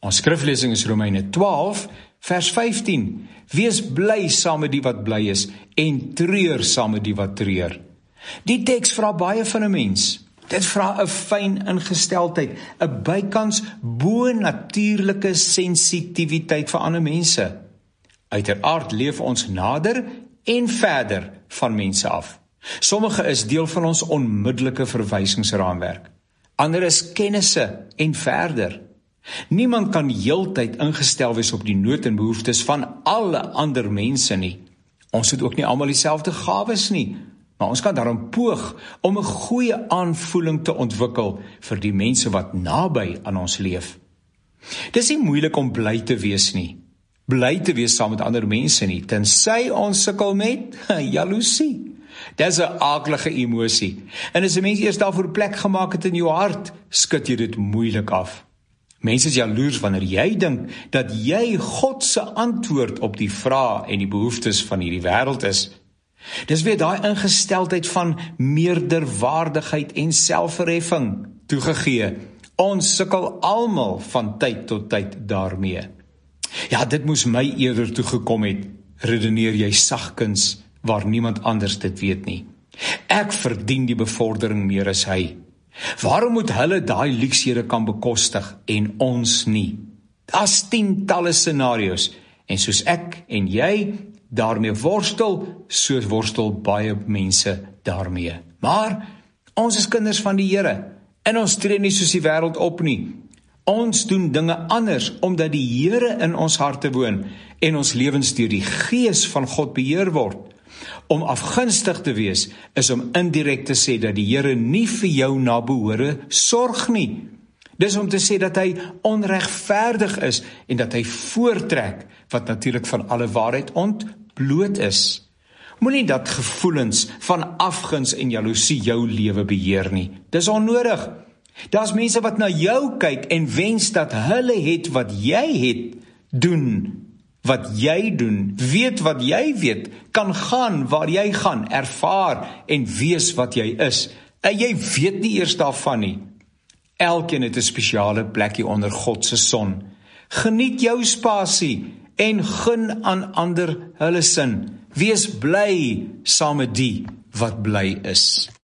Ons skriflesing is Romeine 12, vers 15. Wees bly saam met die wat bly is en treur saam met die wat treur. Die teks vra baie van 'n mens. Dit vra 'n fyn ingesteldheid, 'n bykans bo-natuurlike sensitiwiteit vir ander mense. Uiteraard leef ons nader en verder van mense af. Sommige is deel van ons onmiddellike verwysingsraamwerk. Ander is kennisse en verder. Niemand kan heeltyd ingestel wees op die nood en behoeftes van alle ander mense nie. Ons het ook nie almal dieselfde gawes nie, maar ons kan daarom poog om 'n goeie aanvoeling te ontwikkel vir die mense wat naby aan ons leef. Dis nie moeilik om bly te wees nie. Bly te wees saam met ander mense nie, tensy ons sukkel met jaloesie. Dis 'n aaklige emosie, en as 'n mens eers daarvoor plek gemaak het in jou hart, skud jy dit moeilik af. Mense is jaloers wanneer jy dink dat jy God se antwoord op die vrae en die behoeftes van hierdie wêreld is. Dis weer daai ingesteldheid van meerderwaardigheid en selfverheffing toegegee. Ons sukkel almal van tyd tot tyd daarmee. Ja, dit moes my eerder toegekom het, redeneer jy sagkens, waar niemand anders dit weet nie. Ek verdien die bevordering meer as hy. Waarom moet hulle daai luksehede kan bekostig en ons nie? Daar's tientalle scenario's, en soos ek en jy daarmee worstel, so worstel baie mense daarmee. Maar ons is kinders van die Here, en ons tree nie soos die wêreld op nie. Ons doen dinge anders, omdat die Here in ons harte woon, en ons lewens deur die Gees van God beheer word. Om afgunstig te wees, is om indirek te sê dat die Here nie vir jou na behore sorg nie. Dis om te sê dat hy onregverdig is, en dat hy voortrek, wat natuurlik van alle waarheid ontbloot is. Moenie dat gevoelens van afguns en jaloesie jou lewe beheer nie. Dis onnodig. Daar's mense wat na jou kyk en wens dat hulle het wat jy het, doen wat jy doen, weet wat jy weet, kan gaan waar jy gaan, ervaar en wees wat jy is. En jy weet nie eers daarvan nie. Elkeen het 'n spesiale plekkie onder God se son. Geniet jou spasie en gun aan ander hulle sin. Wees bly saam met die wat bly is.